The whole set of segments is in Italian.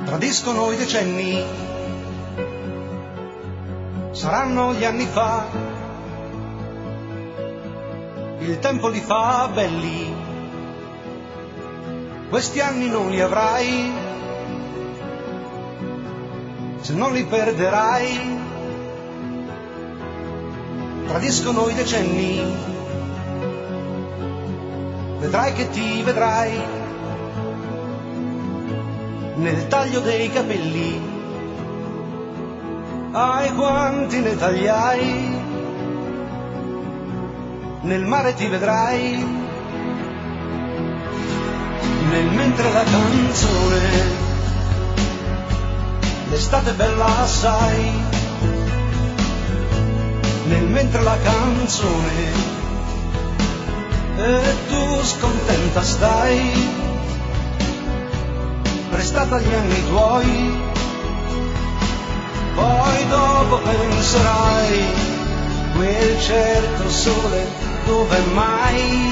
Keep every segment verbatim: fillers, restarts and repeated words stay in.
tradiscono i decenni, saranno gli anni fa, il tempo li fa belli, questi anni non li avrai, se non li perderai, tradiscono i decenni, vedrai che ti vedrai nel taglio dei capelli, ai quanti ne tagliai, nel mare ti vedrai, nel mentre la canzone, l'estate è bella assai, nel mentre la canzone, e tu scontenta stai, prestata agli anni tuoi, poi dopo penserai, quel certo sole dove mai,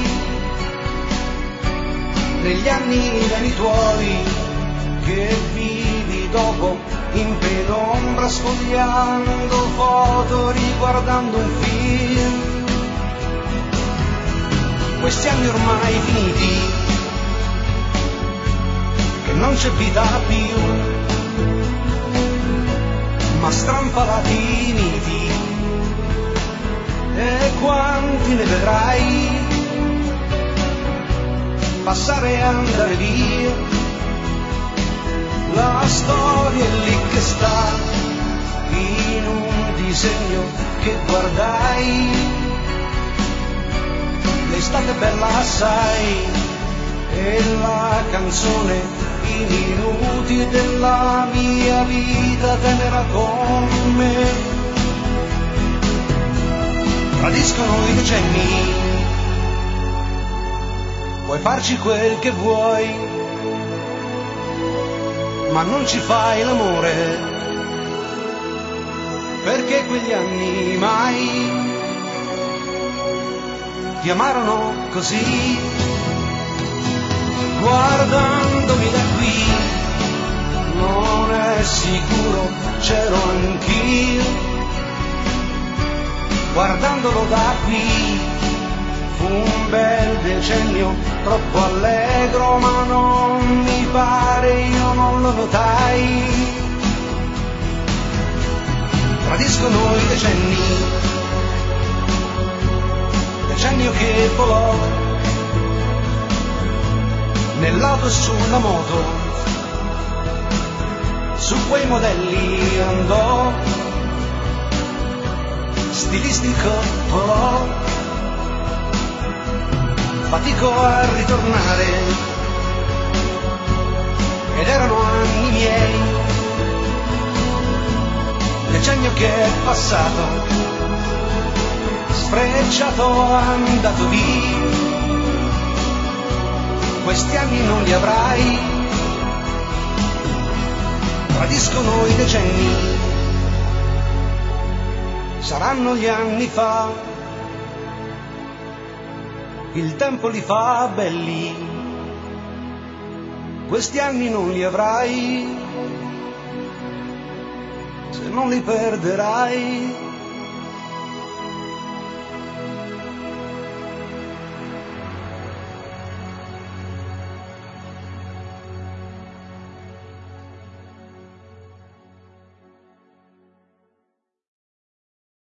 negli anni veri tuoi, che vivi dopo in penombra sfogliando foto, riguardando un film, questi anni ormai finiti, che non c'è vita più, ma strampalati niti, e quanti ne vedrai passare e andare via, la storia è lì che sta, in un disegno che guardai, l'estate è bella assai, e la canzone, i minuti della mia vita tenera con me, tradiscono i decenni, puoi farci quel che vuoi, ma non ci fai l'amore, perché quegli anni mai ti amarono così, guardandomi da qui, non è sicuro, c'ero anch'io, guardandolo da qui, fu un bel decennio, troppo allegro, ma non mi pare, io non lo notai, tradiscono i decenni, decennio che volò, nell'auto e sulla moto, su quei modelli andò, stilistico volò, fatico a ritornare, ed erano anni miei, decennio che è passato, sfrecciato, andato via, questi anni non li avrai, tradiscono i decenni, saranno gli anni fa, il tempo li fa belli, questi anni non li avrai, se non li perderai.